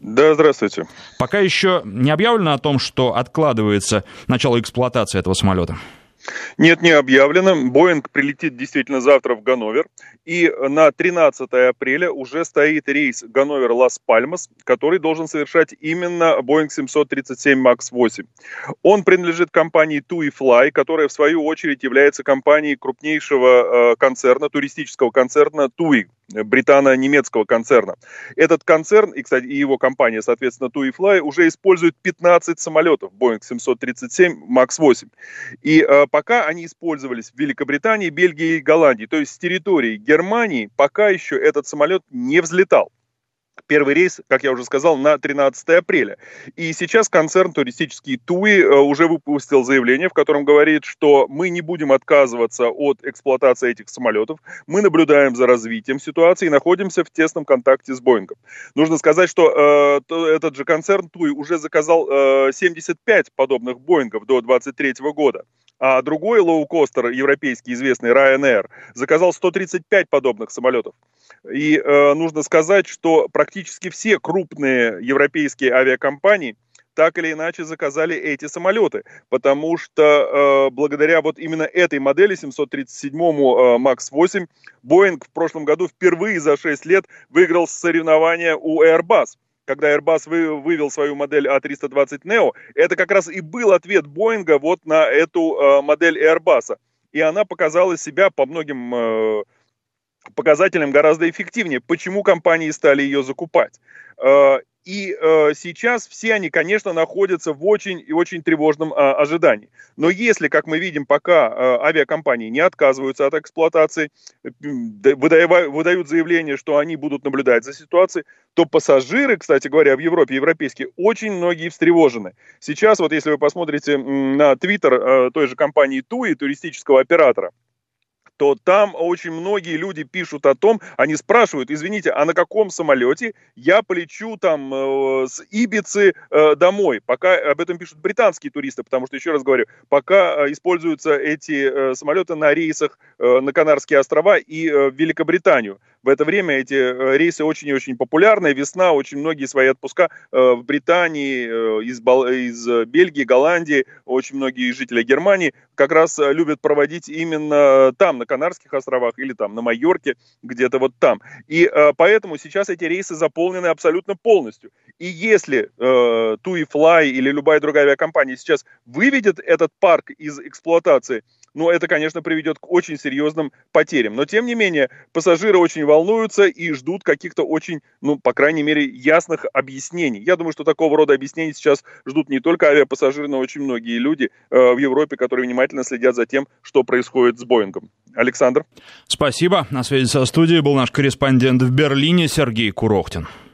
Да, здравствуйте. Пока еще не объявлено о том, что откладывается начало эксплуатации этого самолета? Нет, не объявлено. Боинг прилетит действительно завтра в Ганновер. И на 13 апреля уже стоит рейс Ганновер-Лас-Пальмас, который должен совершать именно Boeing 737 MAX 8. Он принадлежит компании TUI Fly, которая в свою очередь является компанией крупнейшего концерна, туристического концерна TUI, британо-немецкого концерна. Этот концерн, и, кстати, и его компания, соответственно, TUI Fly, уже использует 15 самолетов Boeing 737 MAX 8. И пока они использовались в Великобритании, Бельгии и Голландии, то есть с территории Германии, пока еще этот самолет не взлетал. Первый рейс, как я уже сказал, на 13 апреля. И сейчас концерн туристический TUI уже выпустил заявление, в котором говорит, что мы не будем отказываться от эксплуатации этих самолетов. Мы наблюдаем за развитием ситуации и находимся в тесном контакте с Боингом. Нужно сказать, что этот же концерн TUI уже заказал 75 подобных Боингов до 2023 года. А другой лоукостер, европейский, известный Ryanair, заказал 135 подобных самолетов. И нужно сказать, что практически все крупные европейские авиакомпании так или иначе заказали эти самолеты, потому что благодаря вот именно этой модели 737-му MAX 8 Boeing в прошлом году впервые за 6 лет выиграл соревнования у Airbus. Когда Airbus вывел свою модель A320neo, это как раз и был ответ Боинга вот на эту модель Airbus. И она показала себя по многим показателям гораздо эффективнее. Почему компании стали ее закупать? И сейчас все они, конечно, находятся в очень и очень тревожном ожидании. Но если, как мы видим, пока авиакомпании не отказываются от эксплуатации, выдают заявление, что они будут наблюдать за ситуацией, то пассажиры, кстати говоря, в Европе, европейские, очень многие встревожены. Сейчас, вот если вы посмотрите на твиттер той же компании TUI, туристического оператора, то там очень многие люди пишут о том, они спрашивают, извините, а на каком самолете я полечу там с Ибицы домой? Пока об этом пишут британские туристы, потому что, еще раз говорю, пока используются эти самолеты на рейсах на Канарские острова и в Великобританию. В это время эти рейсы очень и очень популярны. Весна, очень многие свои отпуска в Британии, из Бельгии, Голландии, очень многие жители Германии как раз любят проводить именно там, на Канарских островах или там на Майорке, где-то вот там. И поэтому сейчас эти рейсы заполнены абсолютно полностью. И если TUI Fly или любая другая авиакомпания сейчас выведет этот парк из эксплуатации, ну, это, конечно, приведет к очень серьезным потерям. Но, тем не менее, пассажиры очень волнуются и ждут каких-то очень, ну, по крайней мере, ясных объяснений. Я думаю, что такого рода объяснений сейчас ждут не только авиапассажиры, но и очень многие люди в Европе, которые внимательно следят за тем, что происходит с Боингом. Александр. Спасибо. На связи со студией был наш корреспондент в Берлине Сергей Курохтин.